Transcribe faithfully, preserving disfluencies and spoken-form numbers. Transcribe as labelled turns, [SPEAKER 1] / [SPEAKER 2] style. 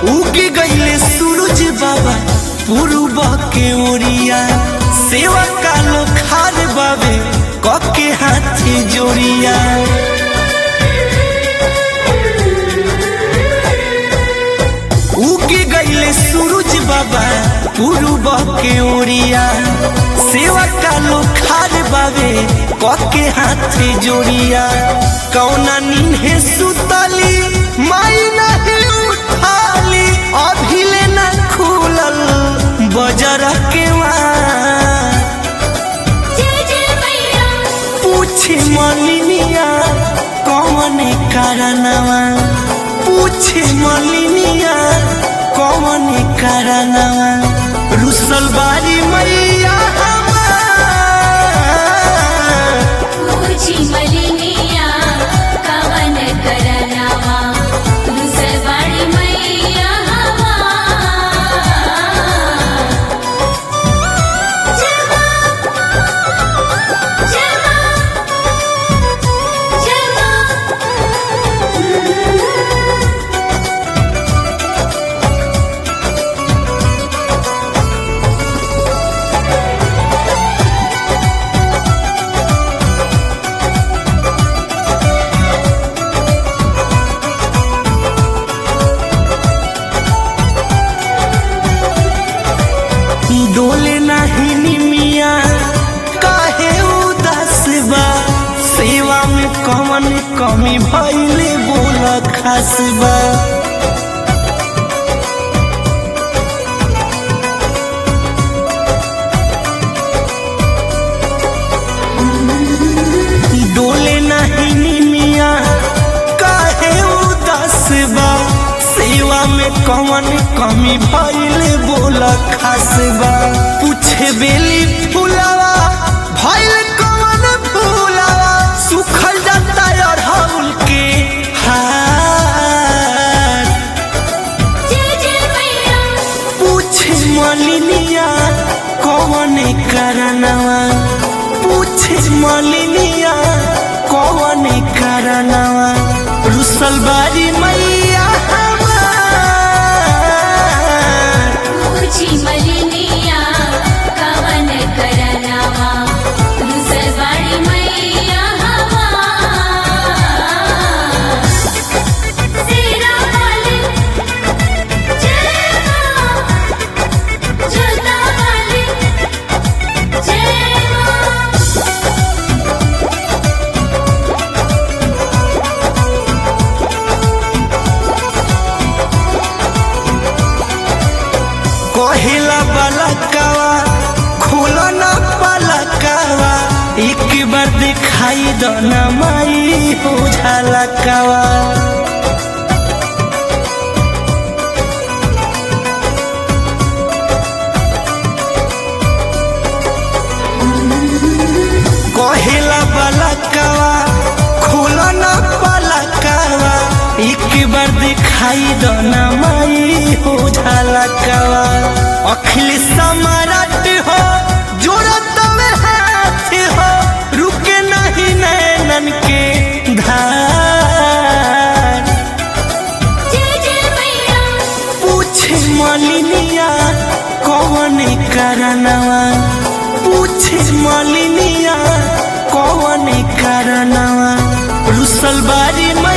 [SPEAKER 1] उगी गईले सूरज बाबा पूर्व के ओरिया सेवा कालो खार बाबे कके हाथी जोड़िया उगी गईले सूरज बाबा पूर्व के ओरिया सेवा कालो खार बाबे कके हाथी जोड़िया कौना नींहे सुतली माई नहीं उठाली अभिले न खुलल बजर के पूछे मलिनिया कौन कारणवा पूछे मलिनिया कौन कारणवा रुसल बारी मैया
[SPEAKER 2] पूछी मलिनिया कवन करनवा रुसल बारी मैया
[SPEAKER 1] डोले नहीं निमिया काहे उदास बा सेवा में कौन कमी भइले बोला खास बा डोले नहीं निमिया काहे उदास बा सेवा में कौन कमी भइले बोला खास बा पूछे बेली फुलावा भइल कौन फुलावा सुखल जाता अड़हुल के हार पूछे मलिनिया कौन कारणवा पूछे मलिनिया कौन कारणवा रुसल बारी मैया
[SPEAKER 2] पूछी मलिनिया कवन करनवा रुसल बारी मैया सेरा वाले जय मां जोता वाले जय
[SPEAKER 1] कहिला बलकावा खोलो न पलकावा एक बार दिखाई दो न माई हो झलकावा कहिला बलकावा खोलो न पलकावा एक बार दिखाई दो न माई हो झलकावा अखिल सम्राट हो जोड़त में हाथ हो रुके नहीं नैनन के धार पूछे मलिनिया कौन कारणवा पूछे मलिनिया कौन कारणवा रुसल बारी